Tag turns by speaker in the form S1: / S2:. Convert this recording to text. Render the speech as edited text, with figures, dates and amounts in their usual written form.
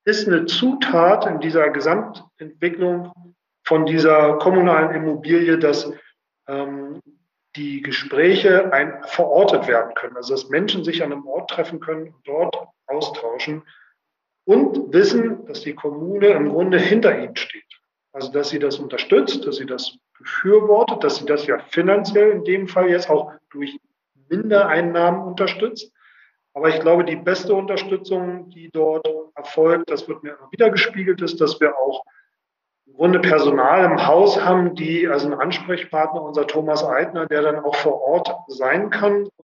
S1: ist eine Zutat in dieser Gesamtentwicklung von dieser kommunalen Immobilie, dass ähm, die Gespräche verortet werden können. Also dass Menschen sich an einem Ort treffen können und dort austauschen und wissen, dass die Kommune im Grunde hinter ihnen steht. Also dass sie das unterstützt, dass sie das befürwortet, dass sie das ja finanziell in dem Fall jetzt auch durch Mindereinnahmen unterstützt. Aber ich glaube, die beste Unterstützung, die dort erfolgt, das wird mir immer wieder gespiegelt, ist, dass wir auch im Grunde Personal im Haus haben, die, also ein Ansprechpartner, unser Thomas Eitner, der dann auch vor Ort sein kann